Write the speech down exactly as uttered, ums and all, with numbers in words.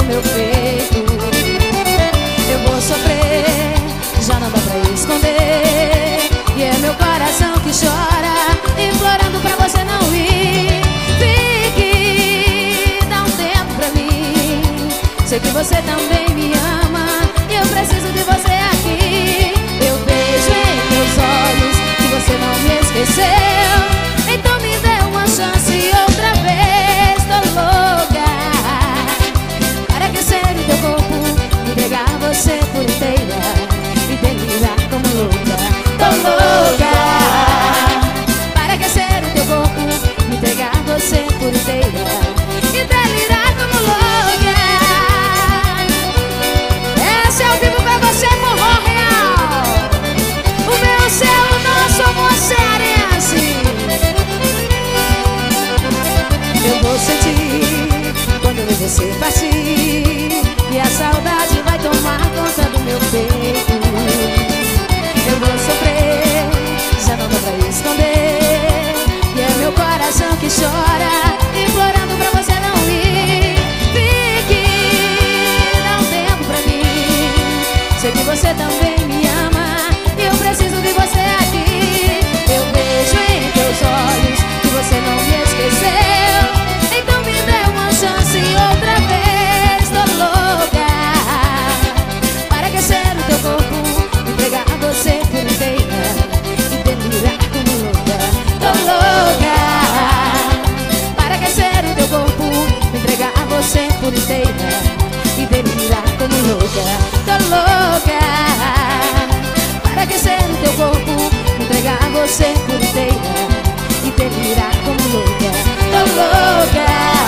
meu peito. Eu vou sofrer, já não dá pra esconder. E é meu coração que chora, implorando pra você não ir. Fique, dá um tempo pra mim. Sei que você também me ama e eu preciso de você aqui. Eu vejo em meus olhos que você não me esqueceu. Então me dê uma chance outra vez. Tô louca para aquecer o teu corpo, entregar você por inteira e delirar como louca. Tô louca para aquecer o teu corpo, entregar você por inteira e delirar como louca. Essa é ao vivo pra você, forró real. O meu, o seu, o nosso amor cearense. Eu vou sentir quando você partir, e a saudade vai tomar conta do meu peito. Eu vou sofrer, já não dá pra esconder. E é meu coração que chora, implorando pra você não ir. Fique, dá um tempo pra mim. Sei que você também me ama e eu preciso de você aqui. Eu vejo em teus olhos que você não me esqueceu. Então me dê uma chance outra vez. Tô louca para aquecer o teu corpo, entregar você por inteira e delirar como louca. Tô louca para aquecer o teu corpo, entregar você por inteira e delirar como louca. Tô louca para aquecer o teu corpo, entregar você por inteira e delirar como louca. Tô louca.